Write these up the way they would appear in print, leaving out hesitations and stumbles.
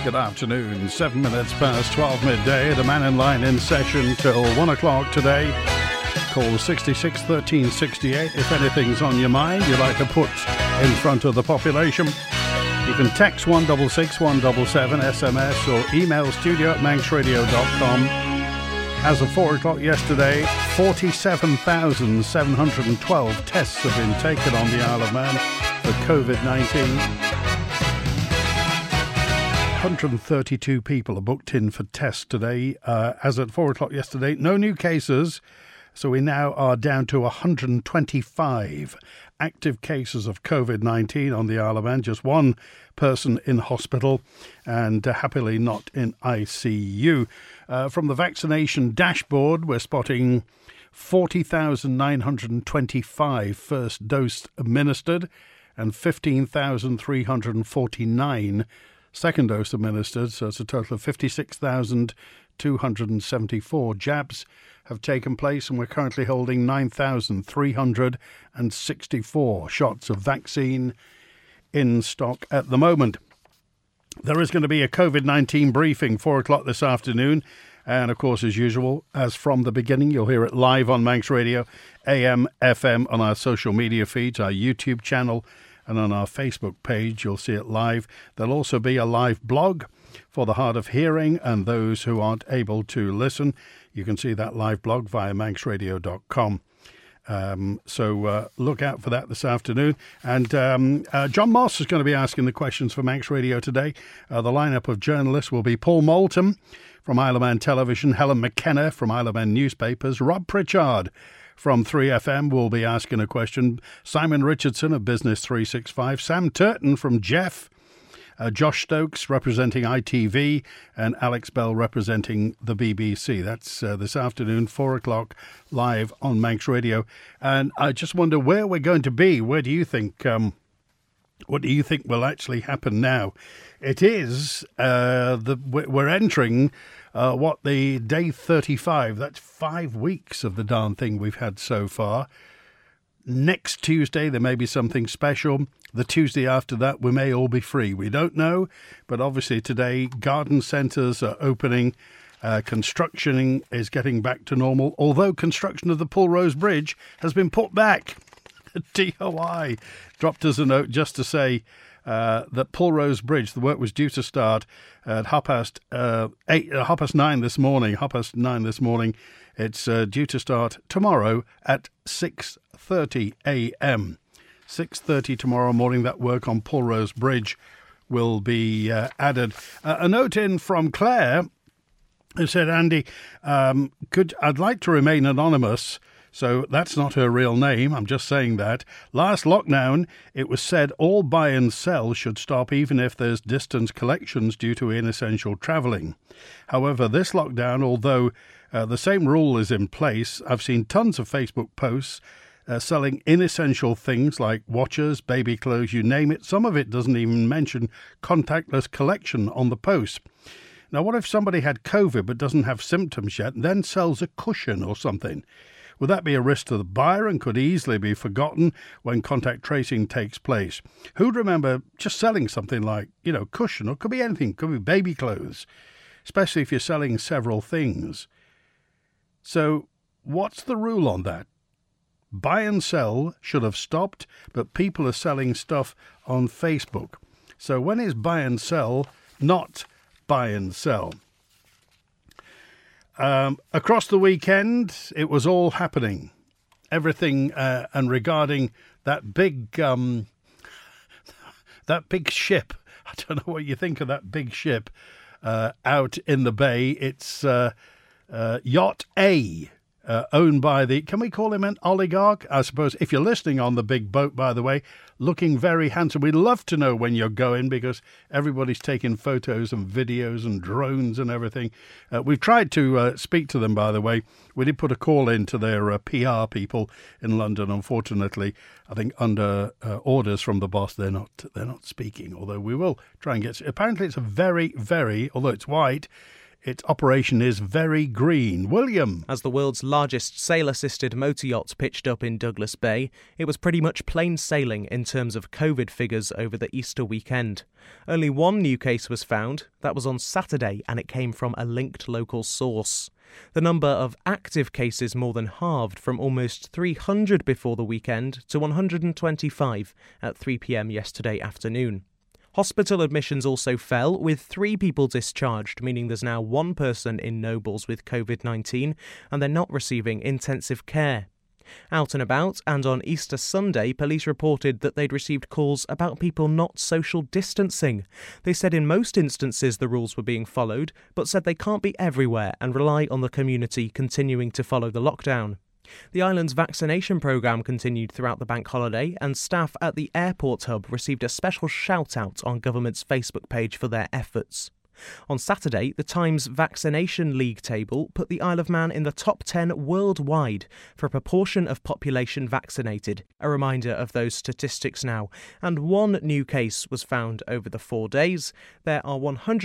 Good afternoon, 7 minutes past 12 midday. The Man in Line in session till 1 o'clock today. Call 66 13 68 if anything's on your mind you'd like to put in front of the population. You can text 166 177, SMS or email studio@manxradio.com. As of 4 o'clock yesterday, 47,712 tests have been taken on the Isle of Man for COVID-19. 132 people are booked in for tests today. As at 4 o'clock yesterday, no new cases. So we now are down to 125 active cases of COVID-19 on the Isle of Man. Just one person in hospital and happily not in ICU. From the vaccination dashboard, we're spotting 40,925 first dose administered and 15,349 second dose administered, so it's a total of 56,274 jabs have taken place, and we're currently holding 9,364 shots of vaccine in stock at the moment. There is going to be a COVID-19 briefing 4 o'clock this afternoon, and of course, as usual, as from the beginning, you'll hear it live on Manx Radio, AM, FM, on our social media feeds, our YouTube channel, and on our Facebook page, you'll see it live. There'll also be a live blog for the hard of hearing and those who aren't able to listen. You can see that live blog via manxradio.com. So look out for that this afternoon. And John Moss is going to be asking the questions for Manx Radio today. The lineup of journalists will be Paul Moulton from Isle of Man Television, Helen McKenna from Isle of Man Newspapers, Rob Pritchard from 3FM will be asking a question, Simon Richardson of Business 365, Sam Turton from Jeff, Josh Stokes representing ITV, and Alex Bell representing the BBC. That's this afternoon, 4 o'clock, live on Manx Radio. And I just wonder where we're going to be. Where do you think, what do you think will actually happen now? It is, we're entering the day 35. That's 5 weeks of the darn thing we've had so far. Next Tuesday, there may be something special. The Tuesday after that, we may all be free. We don't know, but obviously today, garden centres are opening. Construction is getting back to normal, although construction of the Pulrose Bridge has been put back. DOI dropped us a note just to say that Pulrose Bridge, the work was due to start at 9:30 this morning. 9:30 this morning. It's due to start tomorrow at 6:30 a.m. 6:30 tomorrow morning. That work on Pulrose Bridge will be added. A note in from Claire who said, Andy, I'd like to remain anonymous. So that's not her real name, I'm just saying that. Last lockdown, it was said all buy and sell should stop even if there's distance collections due to inessential travelling. However, this lockdown, although the same rule is in place, I've seen tons of Facebook posts selling inessential things like watches, baby clothes, you name it. Some of it doesn't even mention contactless collection on the post. Now, what if somebody had COVID but doesn't have symptoms yet and then sells a cushion or something? Would that be a risk to the buyer and could easily be forgotten when contact tracing takes place? Who'd remember just selling something like, cushion, or it could be anything, could be baby clothes, especially if you're selling several things. So what's the rule on that? Buy and sell should have stopped, but people are selling stuff on Facebook. So when is buy and sell not buy and sell? Across the weekend, it was all happening. Everything, and regarding that big ship. I don't know what you think of that big ship out in the bay. It's Yacht A, owned by can we call him an oligarch? I suppose, if you're listening on the big boat, by the way, looking very handsome. We'd love to know when you're going because everybody's taking photos and videos and drones and everything. We've tried to speak to them, by the way. We did put a call in to their PR people in London. Unfortunately, I think under orders from the boss, they're not speaking, although we will try and get... Apparently, it's a very, very, although it's white, its operation is very green. William. As the world's largest sail-assisted motor yacht pitched up in Douglas Bay, it was pretty much plain sailing in terms of COVID figures over the Easter weekend. Only one new case was found. That was on Saturday, and it came from a linked local source. The number of active cases more than halved from almost 300 before the weekend to 125 at 3 p.m. yesterday afternoon. Hospital admissions also fell, with 3 people discharged, meaning there's now 1 person in Nobles with COVID-19 and they're not receiving intensive care. Out and about, and on Easter Sunday, police reported that they'd received calls about people not social distancing. They said in most instances the rules were being followed, but said they can't be everywhere and rely on the community continuing to follow the lockdown. The island's vaccination programme continued throughout the bank holiday, and staff at the airport hub received a special shout-out on government's Facebook page for their efforts. On Saturday, the Times Vaccination League table put the Isle of Man in the top 10 worldwide for a proportion of population vaccinated, a reminder of those statistics now. And 1 new case was found over the 4 days. There are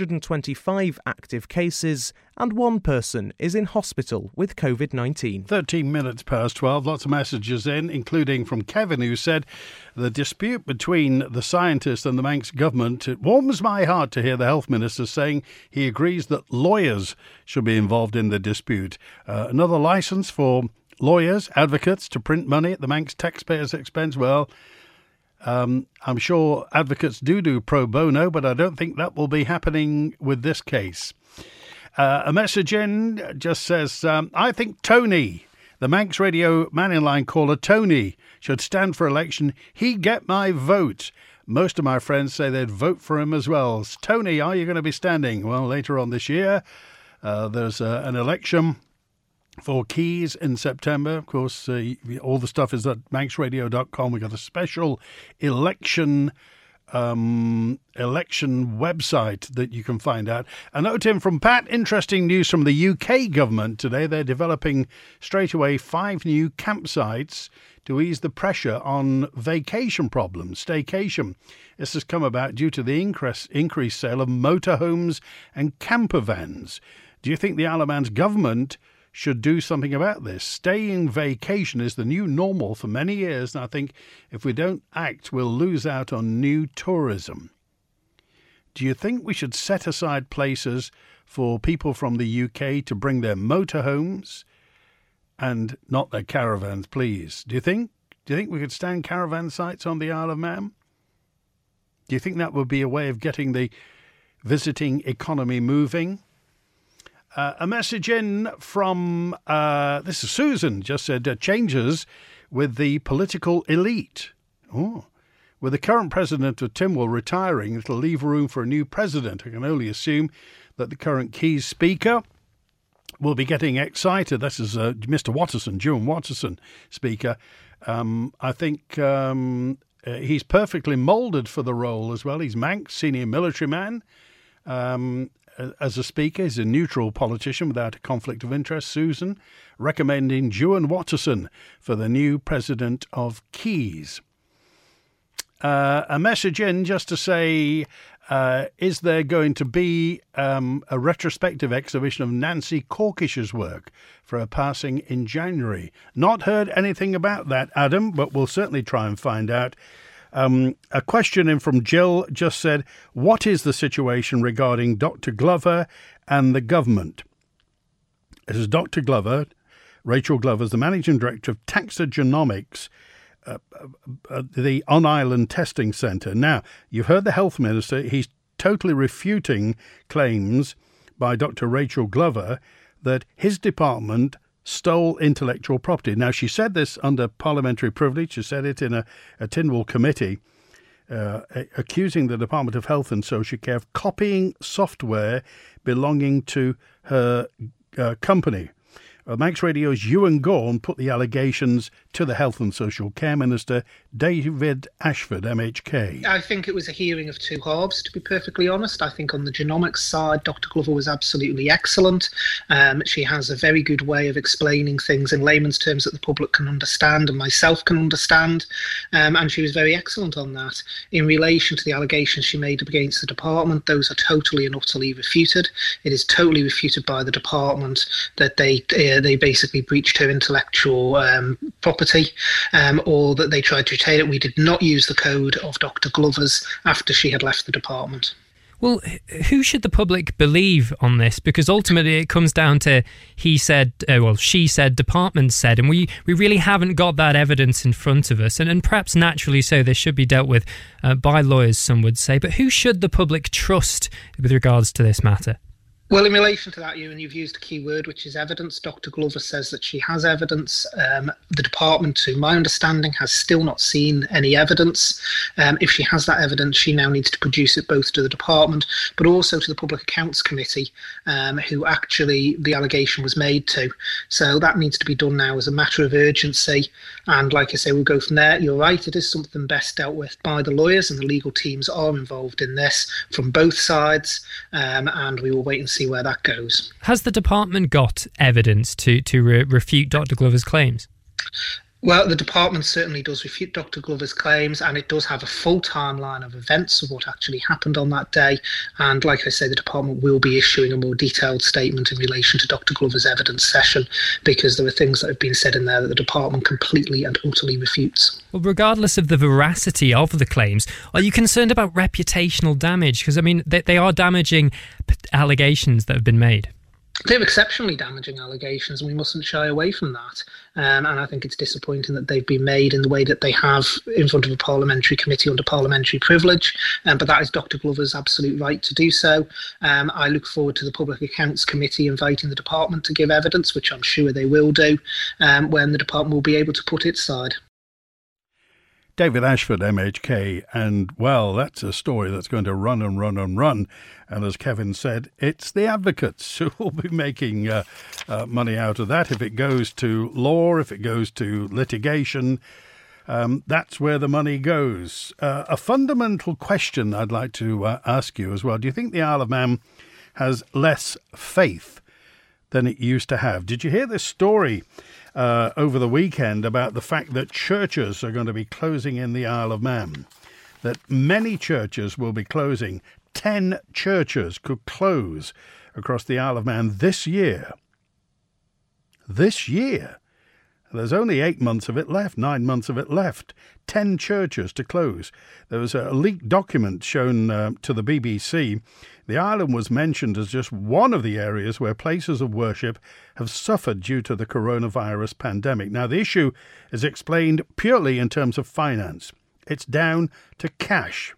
125 active cases, and 1 person is in hospital with COVID-19. 13 minutes past 12, lots of messages in, including from Kevin, who said, the dispute between the scientists and the Manx government, it warms my heart to hear the health minister saying he agrees that lawyers should be involved in the dispute. Another licence for lawyers, advocates to print money at the Manx taxpayers' expense. Well, I'm sure advocates do pro bono, but I don't think that will be happening with this case. A message in just says, I think Tony, the Manx Radio Man in Line caller Tony, should stand for election. He'd get my vote. Most of my friends say they'd vote for him as well. Tony, are you going to be standing? Well, later on this year, there's an election for Keys in September. Of course, all the stuff is at manxradio.com. We've got a special election website that you can find out. A note in from Pat, interesting news from the UK government today. They're developing straight away 5 new campsites to ease the pressure on vacation problems, staycation. This has come about due to the increased sale of motorhomes and camper vans. Do you think the Isle of Man's government should do something about this? Staying vacation is the new normal for many years, and I think if we don't act, we'll lose out on new tourism. Do you think we should set aside places for people from the UK to bring their motorhomes and not their caravans, please? Do you think we could stand caravan sites on the Isle of Man? Do you think that would be a way of getting the visiting economy moving? A message in from, this is Susan, just said, changes with the political elite. Oh, with the current president of Tynwald retiring, it'll leave room for a new president. I can only assume that the current Keys Speaker will be getting excited. This is Mr. Watterson, Juan Watterson, Speaker. I think he's perfectly moulded for the role as well. He's Manx, senior military man. As a speaker, he's a neutral politician without a conflict of interest. Susan recommending Juan Watterson for the new president of Keys. A message in just to say, is there going to be a retrospective exhibition of Nancy Corkish's work for her passing in January? Not heard anything about that, Adam, but we'll certainly try and find out. A question in from Jill just said, what is the situation regarding Dr. Glover and the government? This is Dr. Glover, Rachel Glover, is the Managing Director of Taxogenomics, the On-Island Testing Centre. Now, you've heard the Health Minister. He's totally refuting claims by Dr. Rachel Glover that his department stole intellectual property. Now, she said this under parliamentary privilege. She said it in a Tynwald committee, accusing the Department of Health and Social Care of copying software belonging to her company. Manx Radio's Ewan Gorn put the allegations to the Health and Social Care Minister, David Ashford, MHK. I think it was a hearing of two halves, to be perfectly honest. I think on the genomics side, Dr. Glover was absolutely excellent. She has a very good way of explaining things in layman's terms that the public can understand and myself can understand. And she was very excellent on that. In relation to the allegations she made against the department, those are totally and utterly refuted. It is totally refuted by the department that they basically breached her intellectual property, or that they tried to retain it. We did not use the code of Dr. Glover's after she had left the department. Well, who should the public believe on this? Because ultimately it comes down to he said, she said, department said, and we really haven't got that evidence in front of us. And perhaps naturally so, this should be dealt with by lawyers, some would say. But who should the public trust with regards to this matter? Well, in relation to that, you've used a key word, which is evidence. Dr. Glover says that she has evidence. The department, to my understanding, has still not seen any evidence. If she has that evidence, she now needs to produce it both to the department, but also to the Public Accounts Committee, who actually the allegation was made to. So that needs to be done now as a matter of urgency. And like I say, we'll go from there. You're right, it is something best dealt with by the lawyers, and the legal teams are involved in this from both sides, and we will wait and see where that goes. Has the department got evidence to refute Dr. Glover's claims? Well, the department certainly does refute Dr. Glover's claims, and it does have a full timeline of events of what actually happened on that day. And like I say, the department will be issuing a more detailed statement in relation to Dr. Glover's evidence session, because there are things that have been said in there that the department completely and utterly refutes. Well, regardless of the veracity of the claims, are you concerned about reputational damage? Because, I mean, they are damaging allegations that have been made. They're exceptionally damaging allegations, and we mustn't shy away from that. And I think it's disappointing that they've been made in the way that they have in front of a parliamentary committee under parliamentary privilege. But that is Dr. Glover's absolute right to do so. I look forward to the Public Accounts Committee inviting the department to give evidence, which I'm sure they will do, when the department will be able to put its side. David Ashford, MHK, and, well, that's a story that's going to run and run and run. And as Kevin said, it's the advocates who will be making money out of that. If it goes to law, if it goes to litigation, that's where the money goes. A fundamental question I'd like to ask you as well. Do you think the Isle of Man has less faith than it used to have? Did you hear this story over the weekend about the fact that churches are going to be closing in the Isle of Man? That many churches will be closing. 10 churches could close across the Isle of Man this year. This year. There's only 8 months of it left, 9 months of it left. 10 churches to close. There was a leaked document shown to the BBC. The island was mentioned as just one of the areas where places of worship have suffered due to the coronavirus pandemic. Now, the issue is explained purely in terms of finance. It's down to cash.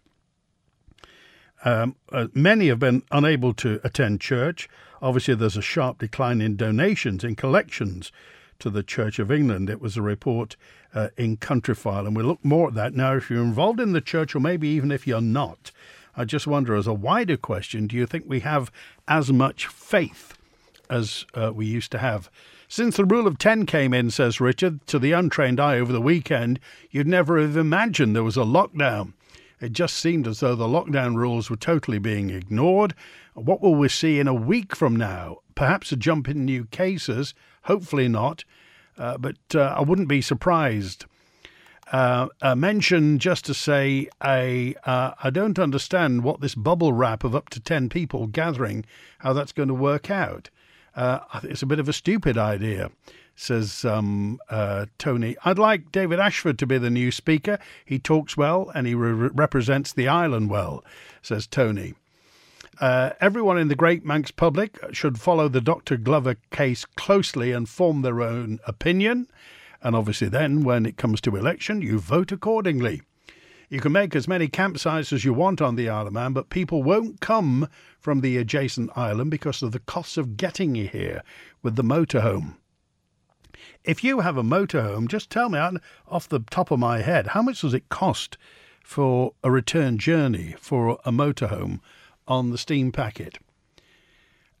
Many have been unable to attend church. Obviously, there's a sharp decline in donations, in collections to the Church of England. It was a report in Countryfile, and we'll look more at that. Now, if you're involved in the church, or maybe even if you're not, I just wonder, as a wider question, do you think we have as much faith as we used to have? Since the rule of 10 came in, says Richard, to the untrained eye over the weekend, you'd never have imagined there was a lockdown. It just seemed as though the lockdown rules were totally being ignored. What will we see in a week from now? Perhaps a jump in new cases, hopefully not, but I wouldn't be surprised. Mention just to say, I don't understand what this bubble wrap of up to 10 people gathering, how that's going to work out. I think it's a bit of a stupid idea, says Tony. I'd like David Ashford to be the new speaker. He talks well and he represents the island well, says Tony. Everyone in the Great Manx public should follow the Dr. Glover case closely and form their own opinion. And obviously then, when it comes to election, you vote accordingly. You can make as many campsites as you want on the Isle of Man, but people won't come from the adjacent island because of the costs of getting you here with the motorhome. If you have a motorhome, just tell me off the top of my head, how much does it cost for a return journey for a motorhome on the steam packet?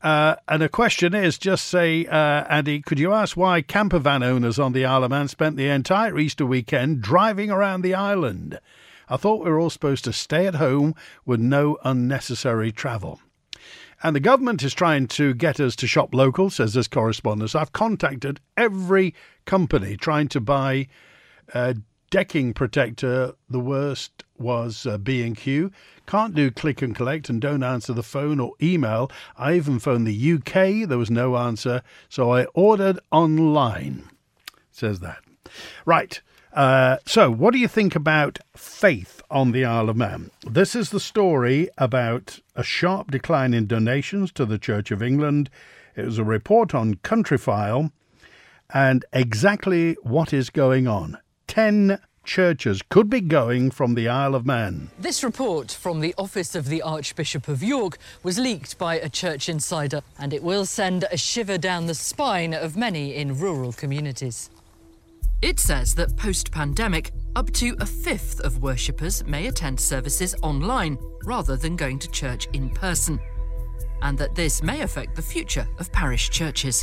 And the question is, just say, Andy, could you ask why camper van owners on the Isle of Man spent the entire Easter weekend driving around the island? I thought we were all supposed to stay at home with no unnecessary travel. And the government is trying to get us to shop local, says this correspondent. I've contacted every company trying to buy decking protector. The worst was B&Q. Can't do click and collect and don't answer the phone or email. I even phoned the UK. There was no answer. So I ordered online. Says that. Right. So what do you think about faith on the Isle of Man? This is the story about a sharp decline in donations to the Church of England. It was a report on Countryfile and exactly what is going on. 10 churches could be going from the Isle of Man. This report from the Office of the Archbishop of York was leaked by a church insider, and it will send a shiver down the spine of many in rural communities. It says that post-pandemic, up to a fifth of worshippers may attend services online rather than going to church in person, and that this may affect the future of parish churches.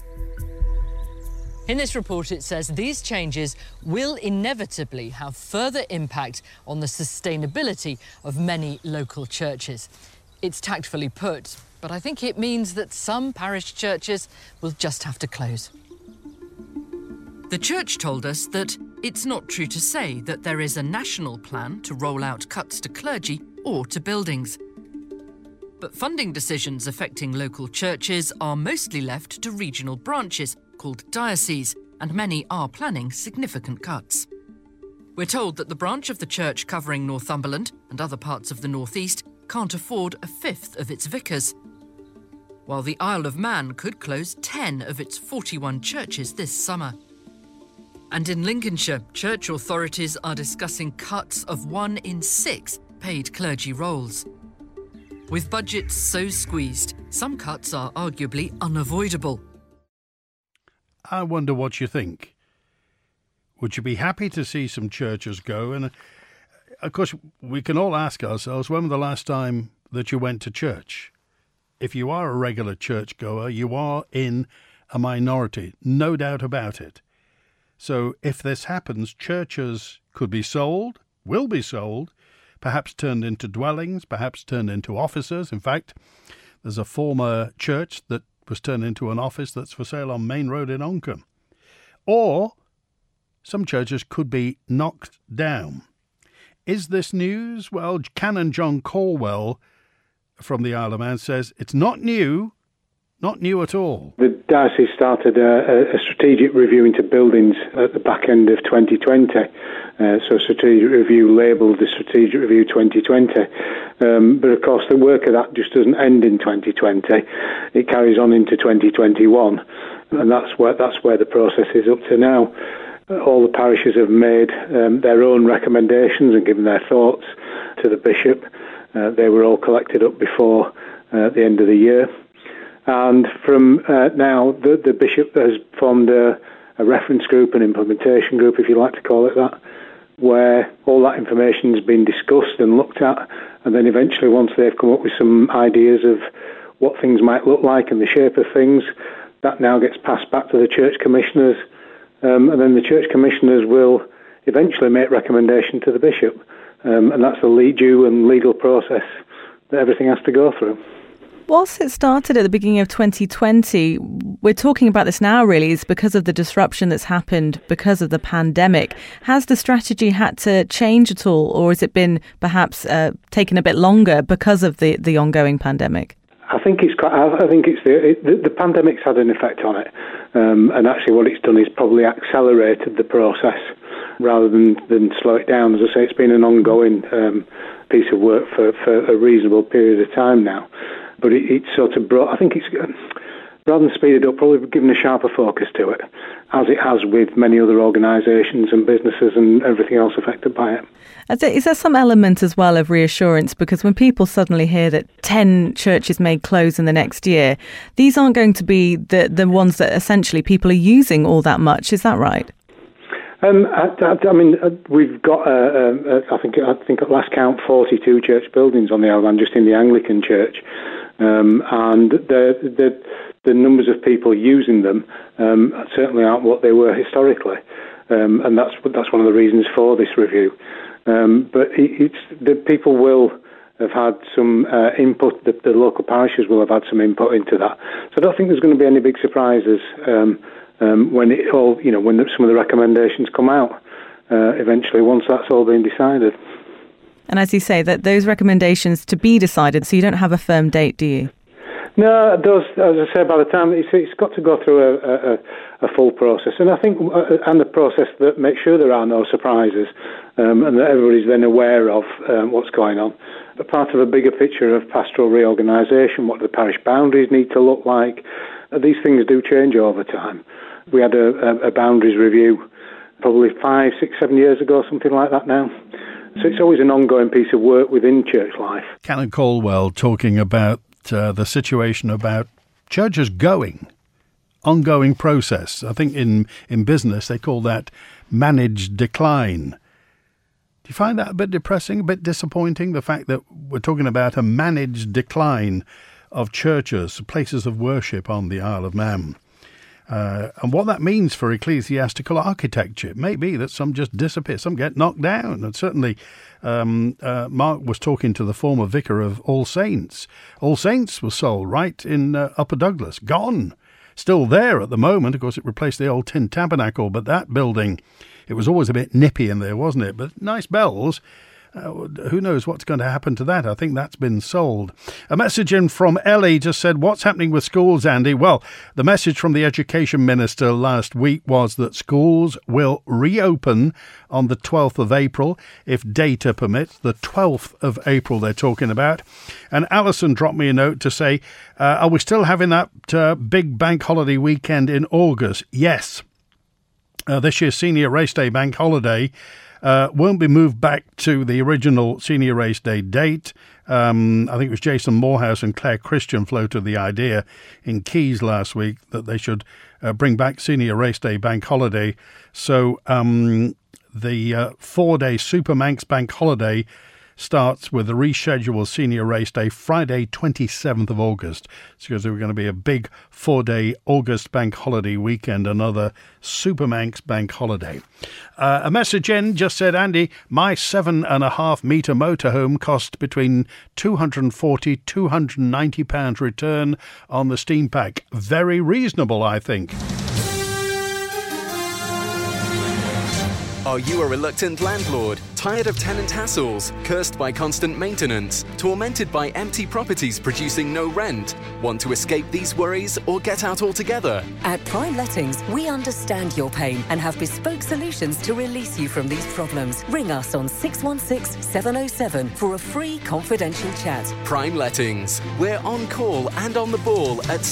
In this report, it says these changes will inevitably have further impact on the sustainability of many local churches. It's tactfully put, but I think it means that some parish churches will just have to close. The church told us that it's not true to say that there is a national plan to roll out cuts to clergy or to buildings. But funding decisions affecting local churches are mostly left to regional branches called dioceses, and many are planning significant cuts. We're told that the branch of the church covering Northumberland and other parts of the North East can't afford a fifth of its vicars, while the Isle of Man could close 10 of its 41 churches this summer. And in Lincolnshire, church authorities are discussing cuts of 1 in 6 paid clergy roles. With budgets so squeezed, some cuts are arguably unavoidable. I wonder what you think. Would you be happy to see some churches go? And of course, we can all ask ourselves, when was the last time that you went to church? If you are a regular churchgoer, you are in a minority, no doubt about it. So if this happens, churches could be sold, will be sold, perhaps turned into dwellings, perhaps turned into offices. In fact, there's a former church that was turned into an office that's for sale on Main Road in Oncombe. Or some churches could be knocked down. Is this news? Well, Canon John Caldwell from the Isle of Man says it's not new at all. The diocese started a strategic review into buildings at the back end of 2020. So strategic review labelled the strategic review 2020. But of course the work of that just doesn't end in 2020. It carries on into 2021. And that's where the process is up to now. All the parishes have made their own recommendations and given their thoughts to the bishop. They were all collected up before the end of the year. And from now, the bishop has formed a reference group, an implementation group, if you like to call it that, where all that information has been discussed and looked at, and then eventually, once they've come up with some ideas of what things might look like and the shape of things, that now gets passed back to the church commissioners, and then the church commissioners will eventually make recommendation to the bishop, and that's the due and legal process that everything has to go through. Whilst it started at the beginning of 2020, we're talking about this now really is because of the disruption that's happened because of the pandemic. Has the strategy had to change at all, or has it been perhaps taken a bit longer because of the ongoing pandemic? I think the pandemic's had an effect on it, and actually what it's done is probably accelerated the process rather than slow it down. As I say, it's been an ongoing piece of work for a reasonable period of time now. But it's sort of brought, I think it's, rather than speed it up, probably given a sharper focus to it, as it has with many other organisations and businesses and everything else affected by it. Is there some element as well of reassurance? Because when people suddenly hear that 10 churches may close in the next year, these aren't going to be the ones that essentially people are using all that much. Is that right? I mean, we've got, I think at last count, 42 church buildings on the Isle of Man, just in the Anglican Church. and the numbers of people using them certainly aren't what they were historically, and that's one of the reasons for this review. But the people will have had some input. The local parishes will have had some input into that. So I don't think there's going to be any big surprises when some of the recommendations come out eventually, once that's all been decided. And as you say, that those recommendations to be decided, so you don't have a firm date, do you? No, those, as I say, by the time it's got to go through a full process, and I think and the process that makes sure there are no surprises, and that everybody's then aware of what's going on. But part of a bigger picture of pastoral reorganisation, what do the parish boundaries need to look like? These things do change over time. We had a boundaries review probably 5, 6, 7 years ago, something like that now. So it's always an ongoing piece of work within church life. Canon Caldwell talking about the situation about churches ongoing process. I think in business they call that managed decline. Do you find that a bit depressing, a bit disappointing, the fact that we're talking about a managed decline of churches, places of worship on the Isle of Man? And what that means for ecclesiastical architecture. It may be that some just disappear, some get knocked down. And certainly Mark was talking to the former vicar of All Saints. All Saints was sold right in Upper Douglas, gone. Still there at the moment. Of course, it replaced the old tin tabernacle, but that building, it was always a bit nippy in there, wasn't it? But nice bells. Who knows what's going to happen to that? I think that's been sold. A message in from Ellie just said, what's happening with schools, Andy? Well, the message from the Education Minister last week was that schools will reopen on the 12th of April, if data permits. The 12th of April they're talking about. And Alison dropped me a note to say, are we still having that big bank holiday weekend in August? Yes. This year's Senior Race Day bank holiday won't be moved back to the original Senior Race Day date. I think it was Jason Morehouse and Claire Christian floated the idea in Keys last week that they should bring back Senior Race Day bank holiday. So the 4-day Super Manx bank holiday starts with the rescheduled Senior Race Day Friday 27th of August. So there's going to be a big 4-day August bank holiday weekend, another Super Manx bank holiday. A message in just said, Andy, my 7.5 metre motorhome cost between £240, £290 return on the steam pack. Very reasonable, I think. Are you a reluctant landlord, tired of tenant hassles, cursed by constant maintenance, tormented by empty properties producing no rent? Want to escape these worries or get out altogether? At Prime Lettings, we understand your pain and have bespoke solutions to release you from these problems. Ring us on 616-707 for a free confidential chat. Prime Lettings. We're on call and on the ball at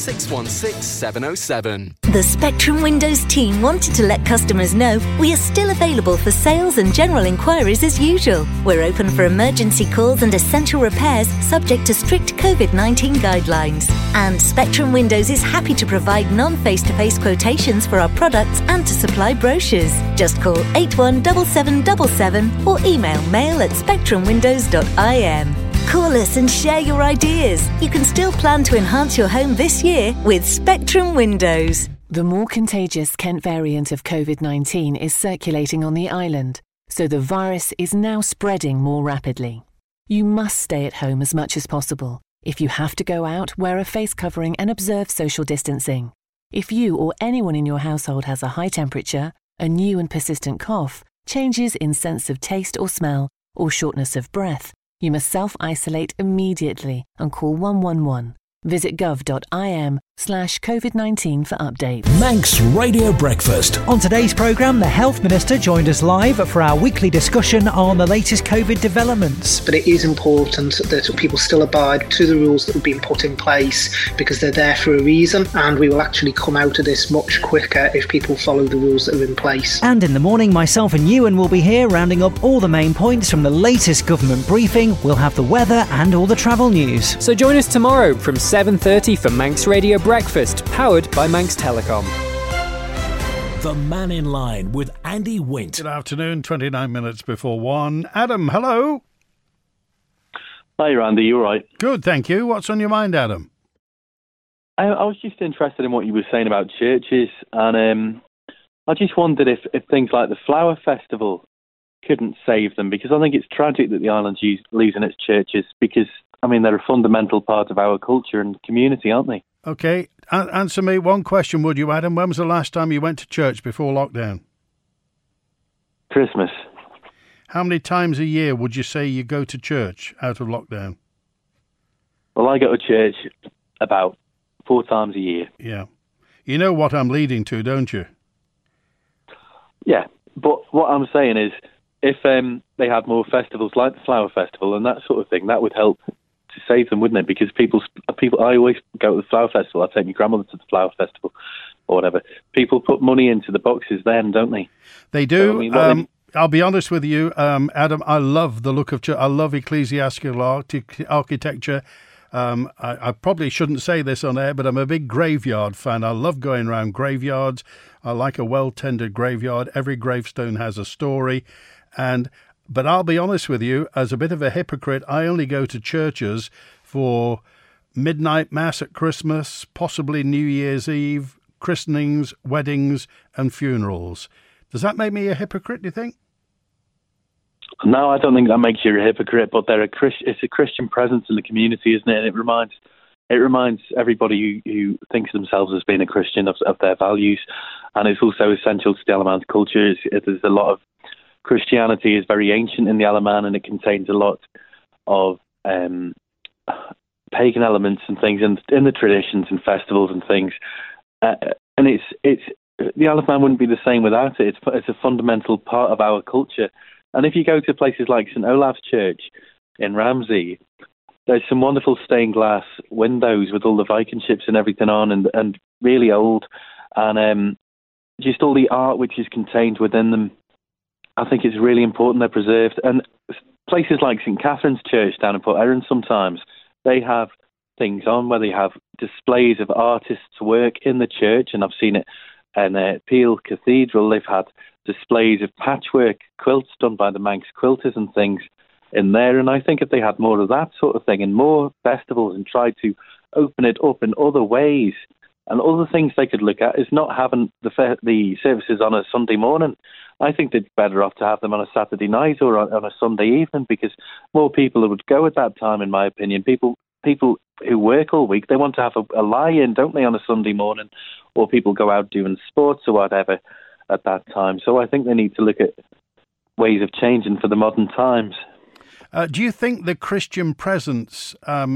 616-707. The Spectrum Windows team wanted to let customers know we are still available for sales and general inquiries as usual. We're open for emergency calls and essential repairs subject to strict COVID-19 guidelines. And Spectrum Windows is happy to provide non-face-to-face quotations for our products and to supply brochures. Just call 817777 or email mail@spectrumwindows.im. Call us and share your ideas. You can still plan to enhance your home this year with Spectrum Windows. The more contagious Kent variant of COVID-19 is circulating on the island, so the virus is now spreading more rapidly. You must stay at home as much as possible. If you have to go out, wear a face covering and observe social distancing. If you or anyone in your household has a high temperature, a new and persistent cough, changes in sense of taste or smell, or shortness of breath, you must self-isolate immediately and call 111. Visit gov.im/COVID-19 for updates. Manx Radio Breakfast. On today's programme, the Health Minister joined us live for our weekly discussion on the latest COVID developments. But it is important that people still abide to the rules that have been put in place because they're there for a reason, and we will actually come out of this much quicker if people follow the rules that are in place. And in the morning, myself and Ewan will be here rounding up all the main points from the latest government briefing. We'll have the weather and all the travel news. So join us tomorrow from 7:30 for Manx Radio Breakfast, powered by Manx Telecom. The Man in Line with Andy Wint. Good afternoon, 29 minutes before 1. Adam, hello. Hi, Randy. You all right? Good, thank you. What's on your mind, Adam? I was just interested in what you were saying about churches, and I just wondered if things like the Flower Festival couldn't save them, because I think it's tragic that the island's losing its churches, because, I mean, they're a fundamental part of our culture and community, aren't they? Okay, answer me one question, would you, Adam? When was the last time you went to church before lockdown? Christmas. How many times a year would you say you go to church out of lockdown? Well, I go to church about 4 times a year. Yeah. You know what I'm leading to, don't you? Yeah, but what I'm saying is, if they had more festivals like the Flower Festival and that sort of thing, that would help to save them, wouldn't it? Because people, I always go to the Flower Festival. I take my grandmother to the Flower Festival or whatever. People put money into the boxes then, don't they? They do. So, I mean, I'll be honest with you, Adam, I love the look of church. I love ecclesiastical architecture. I probably shouldn't say this on air, but I'm a big graveyard fan. I love going around graveyards. I like a well-tended graveyard. Every gravestone has a story. But I'll be honest with you, as a bit of a hypocrite, I only go to churches for midnight mass at Christmas, possibly New Year's Eve, christenings, weddings and funerals. Does that make me a hypocrite, do you think? No, I don't think that makes you a hypocrite, but it's a Christian presence in the community, isn't it? And it reminds everybody who thinks of themselves as being a Christian of their values. And it's also essential to the Alaman culture. There's a lot of Christianity is very ancient in the Alaman, and it contains a lot of pagan elements and things in the traditions and festivals and things. And it's the Alaman wouldn't be the same without it. It's a fundamental part of our culture. And if you go to places like St Olaf's Church in Ramsey, there's some wonderful stained glass windows with all the Viking ships and everything on, and really old, and just all the art which is contained within them. I think it's really important they're preserved. And places like St Catherine's Church down in Port Erin, sometimes they have things on where they have displays of artists' work in the church, and I've seen it in Peel Cathedral. They've had displays of patchwork quilts done by the Manx quilters and things in there, and I think if they had more of that sort of thing and more festivals and tried to open it up in other ways, and other things they could look at is not having the services on a Sunday morning. I think they'd be better off to have them on a Saturday night or on a Sunday evening, because more people would go at that time, in my opinion. People who work all week, they want to have a lie-in, don't they, on a Sunday morning, or people go out doing sports or whatever at that time. So I think they need to look at ways of changing for the modern times. Do you think the Christian presence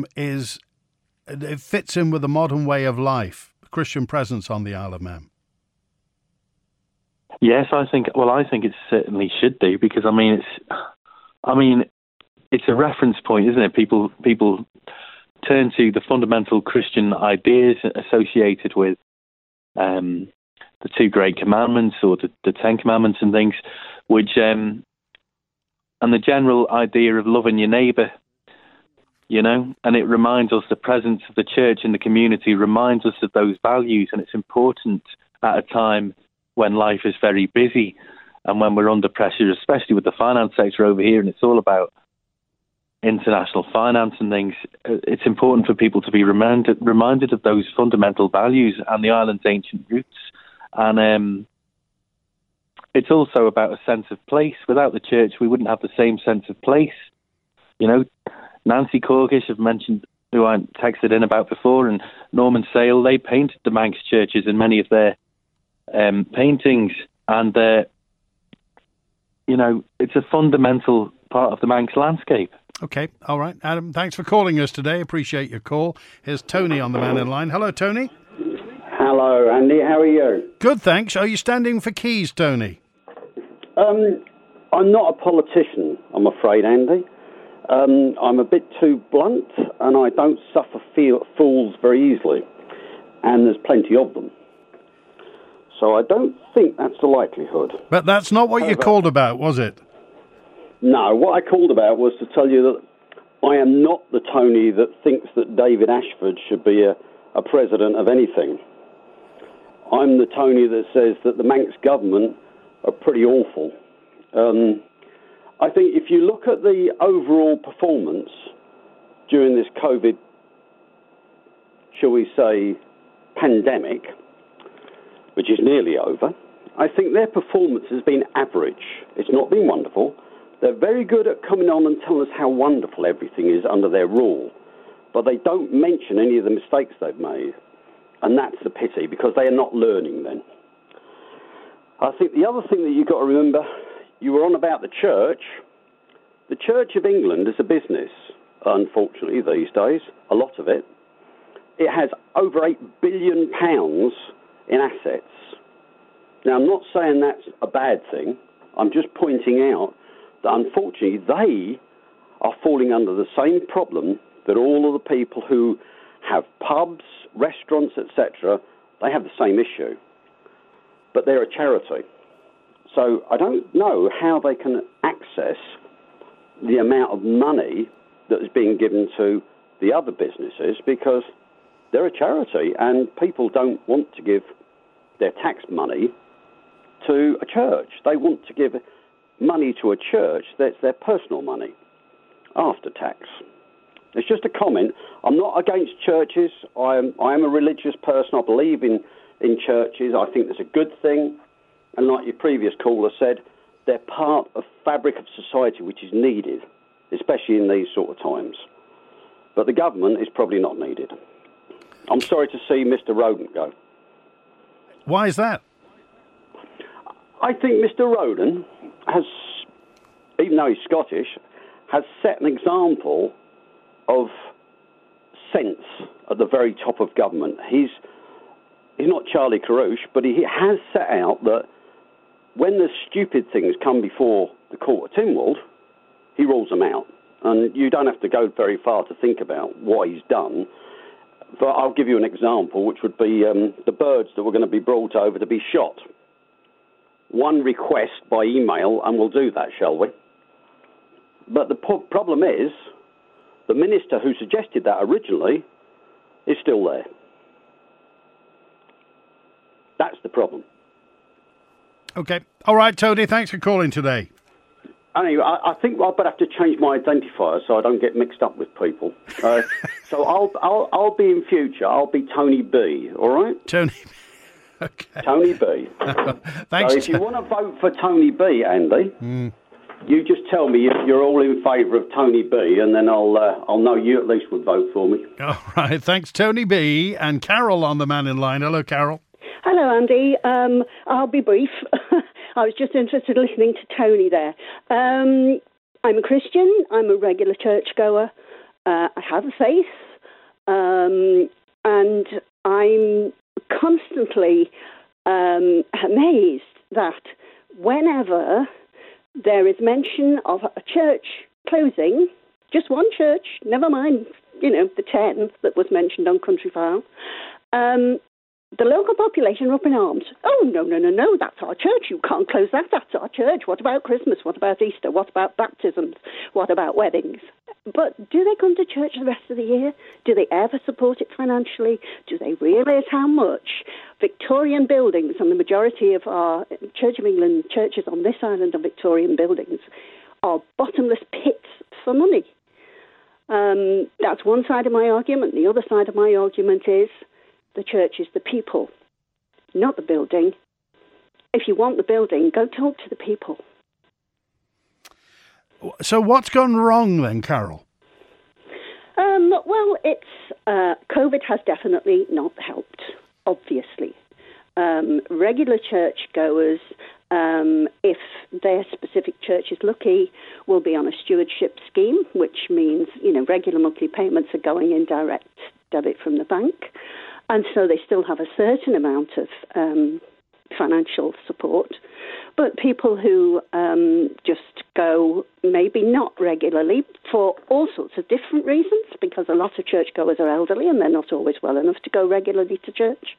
it fits in with the modern way of life, Christian presence on the Isle of Man? Yes, I think it certainly should do, because it's a reference point, isn't it? People turn to the fundamental Christian ideas associated with the 2 Great Commandments, or the 10 Commandments and things, which and the general idea of loving your neighbour, and it reminds us, the presence of the church in the community reminds us of those values, and it's important at a time when life is very busy and when we're under pressure, especially with the finance sector over here, and it's all about international finance and things. It's important for people to be reminded of those fundamental values and the island's ancient roots. And it's also about a sense of place. Without the church, we wouldn't have the same sense of place. Nancy Corgish, I've mentioned, who I texted in about before, and Norman Sale, they painted the Manx churches in many of their paintings, and it's a fundamental part of the Manx landscape. Okay, all right, Adam, thanks for calling us today. Appreciate your call. Here's Tony on the man in line. Hello, Tony. Hello, Andy. How are you? Good, thanks. Are you standing for Keys, Tony? I'm not a politician, I'm afraid, Andy. I'm a bit too blunt, and I don't suffer fools very easily, and there's plenty of them. So I don't think that's the likelihood. But that's not what you called about, was it? No, what I called about was to tell you that I am not the Tony that thinks that David Ashford should be a president of anything. I'm the Tony that says that the Manx government are pretty awful. I think if you look at the overall performance during this COVID, shall we say, pandemic, which is nearly over, I think their performance has been average. It's not been wonderful. They're very good at coming on and telling us how wonderful everything is under their rule, but they don't mention any of the mistakes they've made. And that's the pity, because they are not learning then. I think the other thing that you've got to remember, you were on about the church. The Church of England is a business, unfortunately, these days, a lot of it. It has over £8 billion in assets. Now, I'm not saying that's a bad thing. I'm just pointing out that, unfortunately, they are falling under the same problem that all of the people who have pubs, restaurants, etc., they have the same issue. But they're a charity. So I don't know how they can access the amount of money that is being given to the other businesses, because they're a charity and people don't want to give their tax money to a church. They want to give money to a church that's their personal money after tax. It's just a comment. I'm not against churches. I am a religious person. I believe in churches. I think that's a good thing. And like your previous caller said, they're part of fabric of society which is needed, especially in these sort of times. But the government is probably not needed. I'm sorry to see Mr. Rodent go. Why is that? I think Mr. Rodent has, even though he's Scottish, has set an example of sense at the very top of government. He's not Charlie Carrouche, but he has set out that when the stupid things come before the Court of Tynwald, he rules them out. And you don't have to go very far to think about what he's done. But I'll give you an example, which would be the birds that were going to be brought over to be shot. One request by email, and we'll do that, shall we? But the problem is, the minister who suggested that originally is still there. That's the problem. Okay. All right, Tony, thanks for calling today. Anyway, I think I'll better have to change my identifier so I don't get mixed up with people. So I'll be in future. I'll be Tony B. All right? Tony. Okay. Tony B. Thanks. So if you want to vote for Tony B, Andy, you just tell me if you're all in favour of Tony B, and then I'll know you at least would vote for me. All right. Thanks, Tony B. And Carol on the man in line. Hello, Carol. Hello, Andy. I'll be brief. I was just interested in listening to Tony there. I'm a Christian. I'm a regular churchgoer. I have a faith. And I'm constantly amazed that whenever there is mention of a church closing, just one church, never mind, the 10 that was mentioned on Countryfile, the local population are up in arms. Oh, no, that's our church. You can't close that. That's our church. What about Christmas? What about Easter? What about baptisms? What about weddings? But do they come to church the rest of the year? Do they ever support it financially? Do they realise how much Victorian buildings, and the majority of our Church of England churches on this island are Victorian buildings, are bottomless pits for money? That's one side of my argument. The other side of my argument is the church is the people, not the building. If you want the building, go talk to the people. So what's gone wrong then, Carol? Well, COVID has definitely not helped, obviously. Regular churchgoers, if their specific church is lucky, will be on a stewardship scheme, which means, regular monthly payments are going in direct debit from the bank. And so they still have a certain amount of financial support. But people who just go, maybe not regularly, for all sorts of different reasons, because a lot of churchgoers are elderly and they're not always well enough to go regularly to church.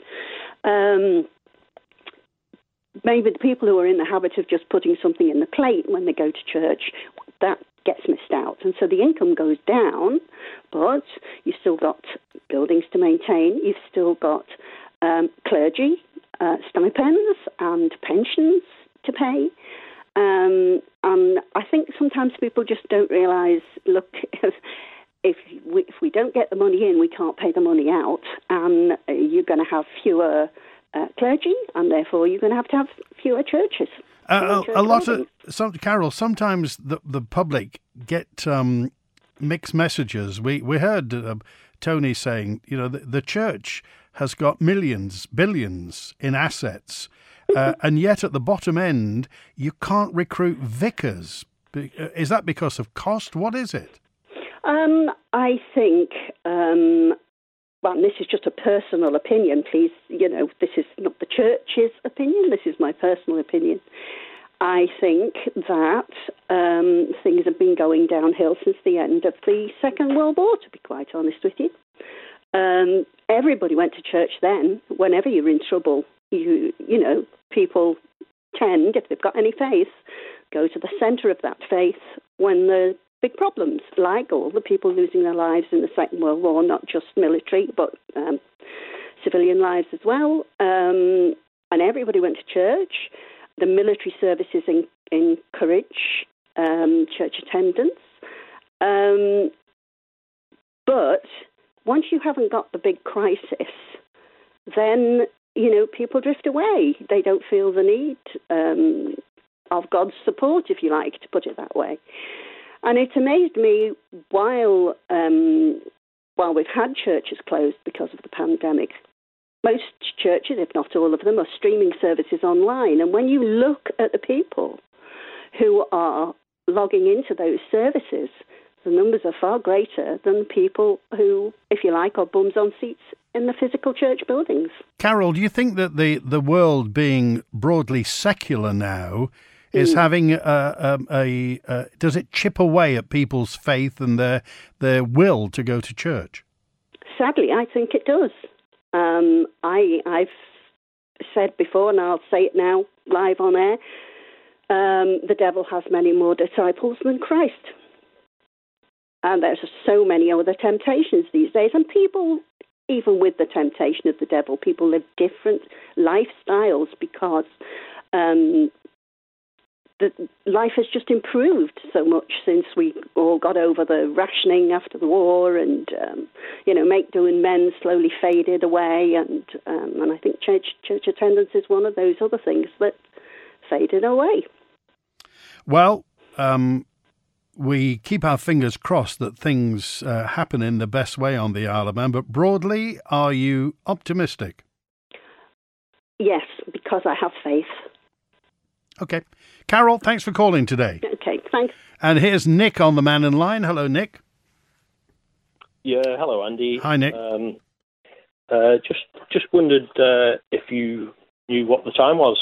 Maybe the people who are in the habit of just putting something in the plate when they go to church, that gets missed out. And so the income goes down, but you've still got buildings to maintain. You've still got clergy, stipends and pensions to pay. And I think sometimes people just don't realise, look, if we don't get the money in, we can't pay the money out, and you're going to have fewer clergy, and therefore you're going to have fewer churches. A lot of Carol. Sometimes the public get mixed messages. We heard Tony saying, the church has got millions, billions in assets, and yet at the bottom end you can't recruit vicars. Is that because of cost? What is it? I think, well, this is just a personal opinion, please. This is not the church's opinion. This is my personal opinion. I think that things have been going downhill since the end of the Second World War, to be quite honest with you. Everybody went to church then. Whenever you're in trouble, people tend, if they've got any faith, go to the centre of that faith when the big problems, like all the people losing their lives in the Second World War, not just military, but civilian lives as well. And everybody went to church. The military services encourage church attendance. But once you haven't got the big crisis, then, people drift away. They don't feel the need of God's support, if you like, to put it that way. And it amazed me while we've had churches closed because of the pandemic, most churches, if not all of them, are streaming services online. And when you look at the people who are logging into those services, the numbers are far greater than people who, if you like, are bums on seats in the physical church buildings. Carol, do you think that the world being broadly secular now is having does it chip away at people's faith and their will to go to church? Sadly, I think it does. I've said before, and I'll say it now live on air, the devil has many more disciples than Christ. And there's so many other temptations these days. And people, even with the temptation of the devil, people live different lifestyles because life has just improved so much since we all got over the rationing after the war, and make do and mend slowly faded away, and I think church attendance is one of those other things that faded away. Well, we keep our fingers crossed that things happen in the best way on the Isle of Man, but broadly, are you optimistic? Yes, because I have faith. Okay. Carol, thanks for calling today. Okay, thanks. And here's Nick on the Man in Line. Hello, Nick. Yeah, hello, Andy. Hi, Nick. Just wondered if you knew what the time was.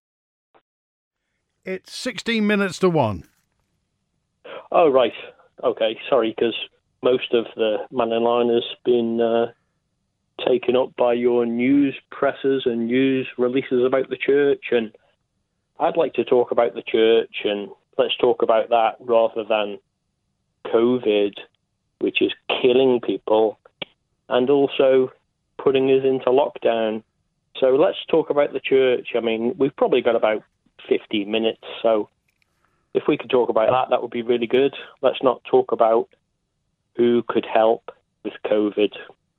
It's 16 minutes to 1. Oh, right. Okay, sorry, because most of the Man in Line has been taken up by your news presses and news releases about the church, and I'd like to talk about the church, and let's talk about that rather than COVID, which is killing people and also putting us into lockdown. So let's talk about the church. I mean, we've probably got about 50 minutes, so if we could talk about that, that would be really good. Let's not talk about who could help with COVID.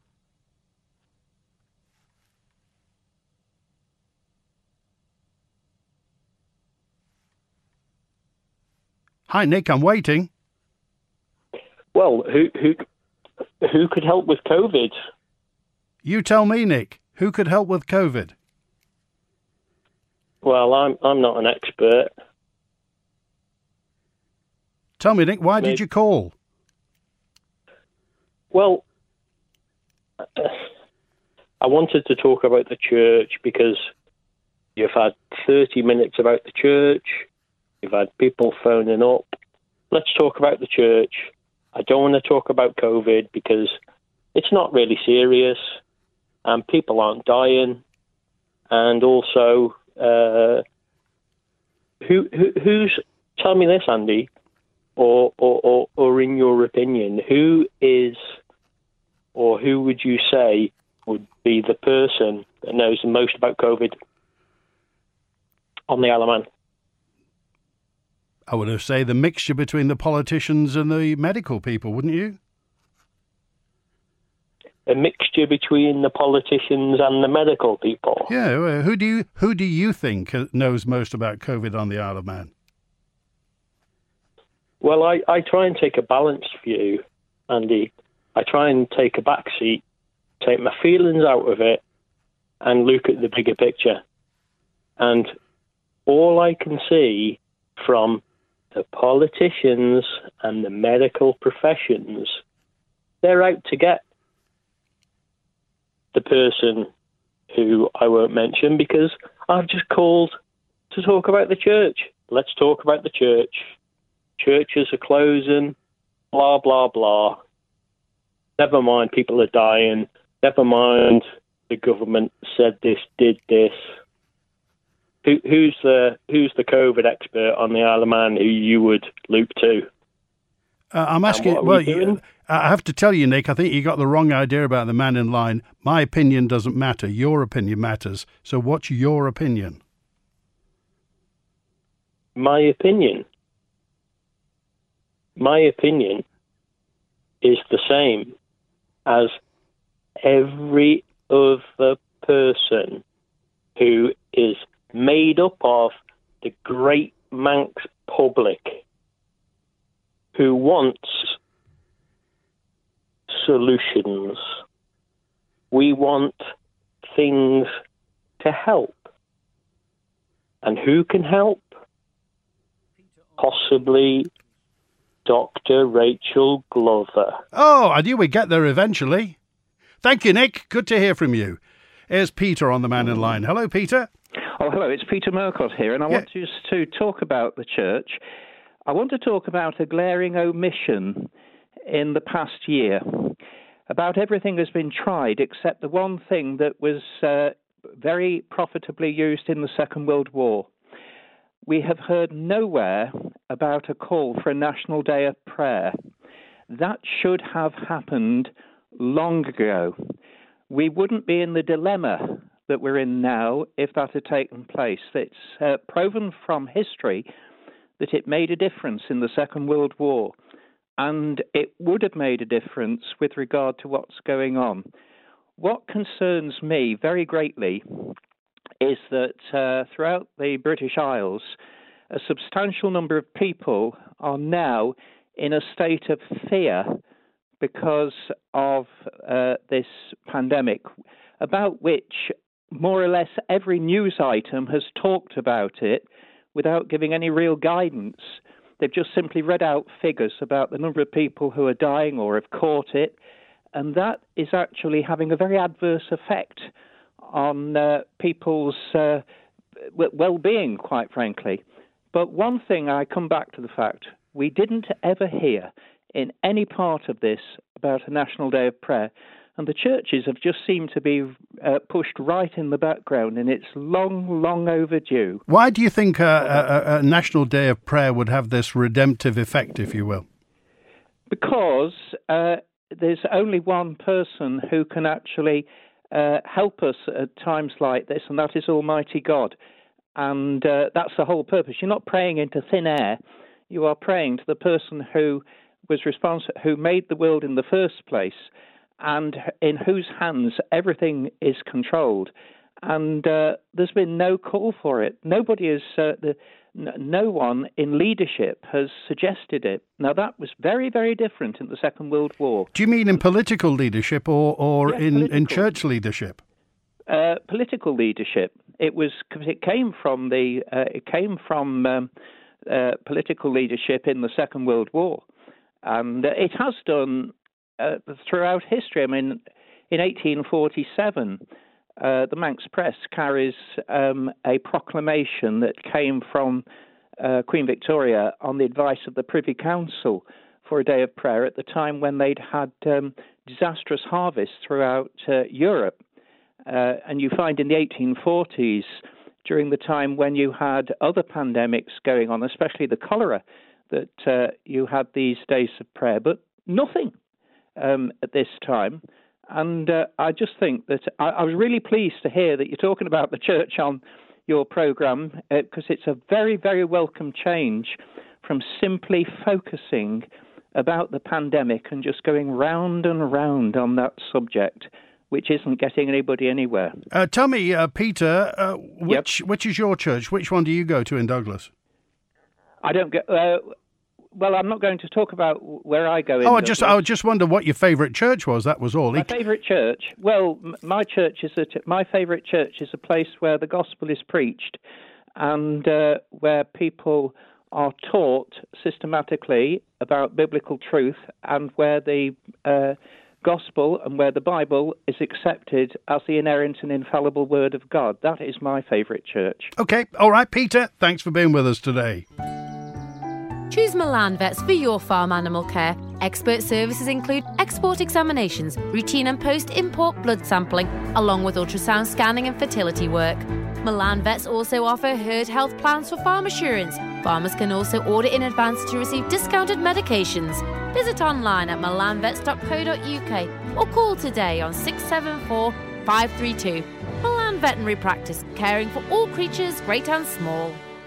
Hi, Nick. I'm waiting. Well, who could help with COVID? You tell me, Nick. Who could help with COVID? Well, I'm not an expert. Tell me, Nick. Why did you call? Well, I wanted to talk about the church because you've had 30 minutes about the church. You've had people phoning up. Let's talk about the church. I don't want to talk about COVID because it's not really serious and people aren't dying. And also, who's, tell me this, Andy, or in your opinion, who is, or who would you say would be the person that knows the most about COVID on the Isle of Man? I would say the mixture between the politicians and the medical people, wouldn't you? a mixture between the politicians and the medical people. Yeah, who do you think knows most about COVID on the Isle of Man? Well, I try and take a balanced view, Andy. I try and take a back seat, take my feelings out of it, and look at the bigger picture. And all I can see from the politicians and the medical professions, they're out to get the person who I won't mention because I've just called to talk about the church. Let's talk about the church. Churches are closing, blah, blah, blah. Never mind, people are dying. Never mind, the government said this, did this. Who's the COVID expert on the Isle of Man who you would loop to? I'm asking. Well, I have to tell you, Nick. I think you got the wrong idea about the man in line. My opinion doesn't matter. Your opinion matters. So, what's your opinion? My opinion is the same as every other person who is made up of the great Manx public who wants solutions. We want things to help. And who can help? Possibly Dr. Rachel Glover. Oh, I knew we'd get there eventually. Thank you, Nick. Good to hear from you. Here's Peter on the man in line. Hello, Peter. Oh, hello. It's Peter Murcott here, and I want to talk about the church. I want to talk about a glaring omission in the past year. About everything has been tried except the one thing that was very profitably used in the Second World War. We have heard nowhere about a call for a National Day of Prayer. That should have happened long ago. We wouldn't be in the dilemma that we're in now if that had taken place. It's proven from history that it made a difference in the Second World War, and it would have made a difference with regard to what's going on. What concerns me very greatly is that throughout the British Isles, a substantial number of people are now in a state of fear because of this pandemic, about which more or less every news item has talked about it without giving any real guidance. They've just simply read out figures about the number of people who are dying or have caught it, and that is actually having a very adverse effect on people's well-being, quite frankly. But one thing, I come back to the fact, we didn't ever hear in any part of this about a National Day of Prayer, and the churches have just seemed to be pushed right in the background, and it's long, long overdue. Why do you think a National Day of Prayer would have this redemptive effect, if you will? Because there's only one person who can actually help us at times like this, and that is Almighty God. And that's the whole purpose. You're not praying into thin air. You are praying to the person who was responsible, who made the world in the first place, and in whose hands everything is controlled. And there's been no call for it. Nobody has, no one in leadership has suggested it. Now, that was very, very different in the Second World War. Do you mean in political leadership or in church leadership? Political leadership. It came from political leadership in the Second World War, and it has done throughout history. I mean, in 1847, the Manx Press carries a proclamation that came from Queen Victoria on the advice of the Privy Council for a day of prayer at the time when they'd had disastrous harvests throughout Europe. And you find in the 1840s, during the time when you had other pandemics going on, especially the cholera, that you had these days of prayer, but nothing at this time. And I just think that I was really pleased to hear that you're talking about the church on your programme, because it's a very, very welcome change from simply focusing about the pandemic and just going round and round on that subject, which isn't getting anybody anywhere. Tell me, Peter, which is your church? Which one do you go to in Douglas? I don't get... well, I'm not going to talk about where I go in Douglas. I just wonder what your favourite church was, that was all. My favourite church? Well, my favourite church is a place where the gospel is preached and where people are taught systematically about biblical truth, and where the gospel and where the Bible is accepted as the inerrant and infallible word of God. That is my favourite church. OK, all right, Peter, thanks for being with us today. Choose Milan Vets for your farm animal care. Expert services include export examinations, routine and post-import blood sampling, along with ultrasound scanning and fertility work. Milan Vets also offer herd health plans for farm assurance. Farmers can also order in advance to receive discounted medications. Visit online at milanvets.co.uk or call today on 674 532. Milan Veterinary Practice, caring for all creatures, great and small.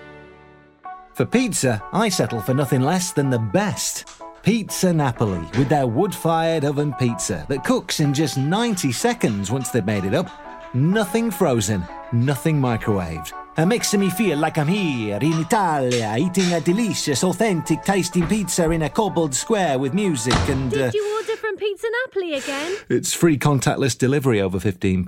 For pizza, I settle for nothing less than the best. Pizza Napoli, with their wood-fired oven pizza that cooks in just 90 seconds once they've made it up. Nothing frozen, nothing microwaved. It makes me feel like I'm here in Italia, eating a delicious, authentic, tasting pizza in a cobbled square with music and... Did you order from Pizza Napoli again? It's free contactless delivery over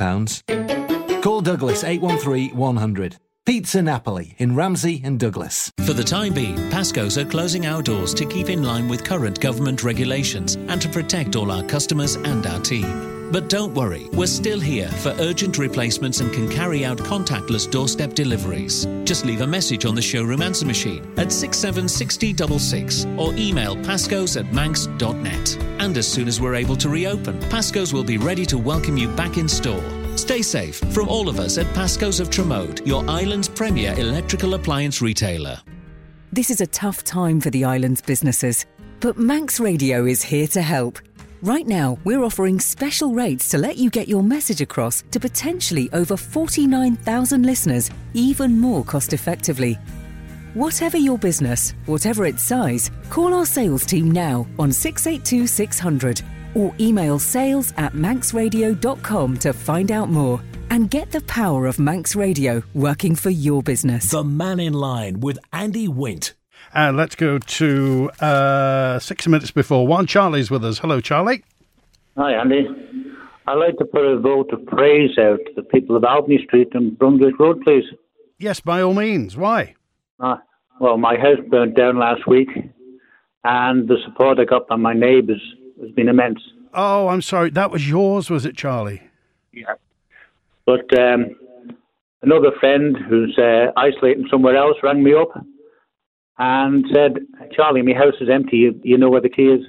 £15. Call Douglas 813 100. Pizza Napoli in Ramsey and Douglas. For the time being, Pasco's are closing our doors to keep in line with current government regulations and to protect all our customers and our team. But don't worry, we're still here for urgent replacements and can carry out contactless doorstep deliveries. Just leave a message on the showroom answer machine at 676066 or email pascos@manx.net. And as soon as we're able to reopen, Pasco's will be ready to welcome you back in store. Stay safe from all of us at Pasco's of Tremode, your island's premier electrical appliance retailer. This is a tough time for the island's businesses, but Manx Radio is here to help. Right now, we're offering special rates to let you get your message across to potentially over 49,000 listeners, even more cost-effectively. Whatever your business, whatever its size, call our sales team now on 682 600 or email sales@manxradio.com to find out more and get the power of Manx Radio working for your business. The Man in Line with Andy Wint. And let's go to 6 minutes before 1. Charlie's with us. Hello, Charlie. Hi, Andy. I'd like to put a vote of praise out to the people of Albany Street and Brunswick Road, please. Yes, by all means. Why? Well, my house burnt down last week, and the support I got from my neighbours has been immense. Oh, I'm sorry. That was yours, was it, Charlie? Yeah. But another friend who's isolating somewhere else rang me up and said, Charlie, my house is empty. You know where the key is?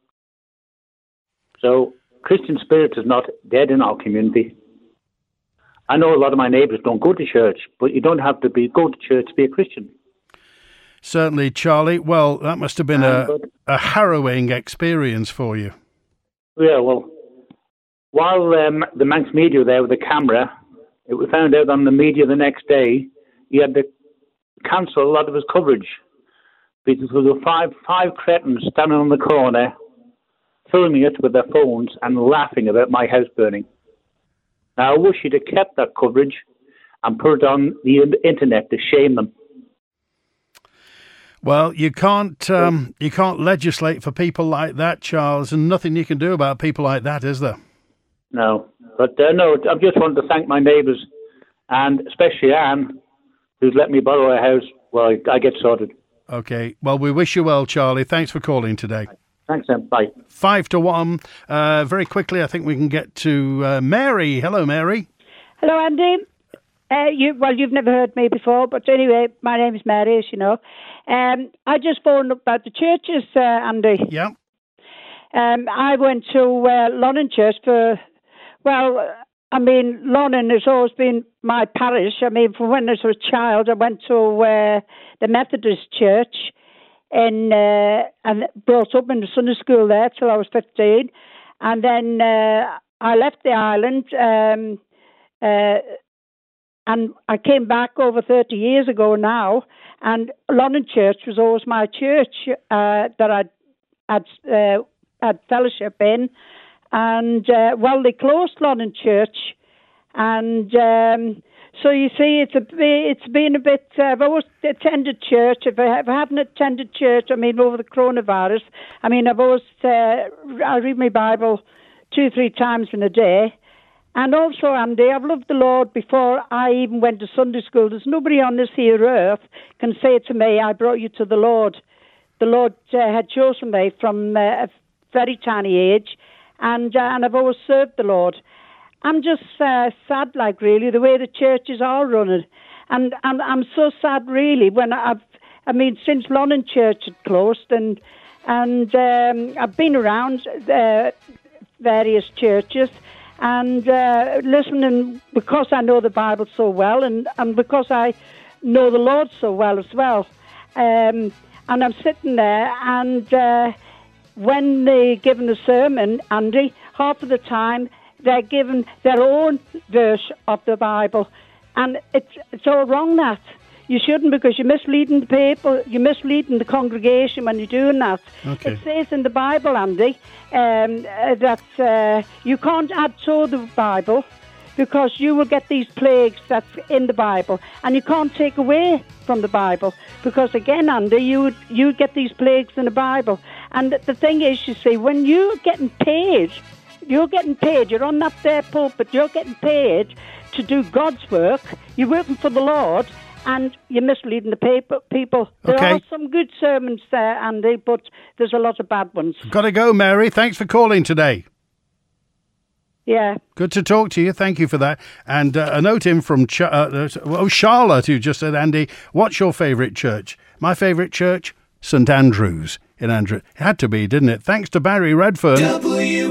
So Christian spirit is not dead in our community. I know a lot of my neighbours don't go to church, but you don't have to go to church to be a Christian. Certainly, Charlie. Well, that must have been a harrowing experience for you. Yeah, well, while the Manx media were there with the camera, it was found out on the media the next day he had to cancel a lot of his coverage because there were five cretins standing on the corner filming it with their phones and laughing about my house burning. Now, I wish he'd have kept that coverage and put it on the internet to shame them. Well, you can't legislate for people like that, Charles, and nothing you can do about people like that, is there? No, but no, I just wanted to thank my neighbours, and especially Anne, who's let me borrow her house while I get sorted. Okay, well, we wish you well, Charlie. Thanks for calling today. Thanks, Em. Bye. 5-1. Very quickly, I think we can get to Mary. Hello, Mary. Hello, Andy. You've never heard me before, but anyway, my name is Mary, as you know. I just phoned up about the churches, Andy. Yeah. I went to Lonnan Church Lonnan has always been my parish. I mean, from when I was a child, I went to the Methodist Church and brought up in the Sunday school there till I was 15. And then I left the island and I came back over 30 years ago now, and Lonnan Church was always my church that I had fellowship in, and they closed Lonnon Church, and so you see, it's been a bit. I've always attended church. If I haven't attended church, over the coronavirus, I've always I read my Bible 2-3 times in a day. And also, Andy, I've loved the Lord before I even went to Sunday school. There's nobody on this here earth can say to me, I brought you to the Lord. The Lord had chosen me from a very tiny age, and I've always served the Lord. I'm just sad, really, the way the churches are running. And I'm so sad, really, when since Lonnon Church had closed, and I've been around various churches, and listening, because I know the Bible so well, and because I know the Lord so well as well. And I'm sitting there, and when they're given a sermon, Andy, half of the time they're given their own verse of the Bible. And it's all wrong, that. You shouldn't, because you're misleading the people, you're misleading the congregation when you're doing that. Okay. It says in the Bible, Andy, that you can't add to the Bible, because you will get these plagues that's in the Bible, and you can't take away from the Bible, because again, Andy, you get these plagues in the Bible. And the thing is, you see, when you're getting paid, you're on that there pulpit, you're getting paid to do God's work, you're working for the Lord, and you're misleading the people. There are some good sermons there, Andy, but there's a lot of bad ones. Got to go, Mary. Thanks for calling today. Yeah. Good to talk to you. Thank you for that. And a note in from Charlotte, who just said, Andy, what's your favourite church? My favourite church? St Andrews in Andrew. It had to be, didn't it? Thanks to Barry Redfern.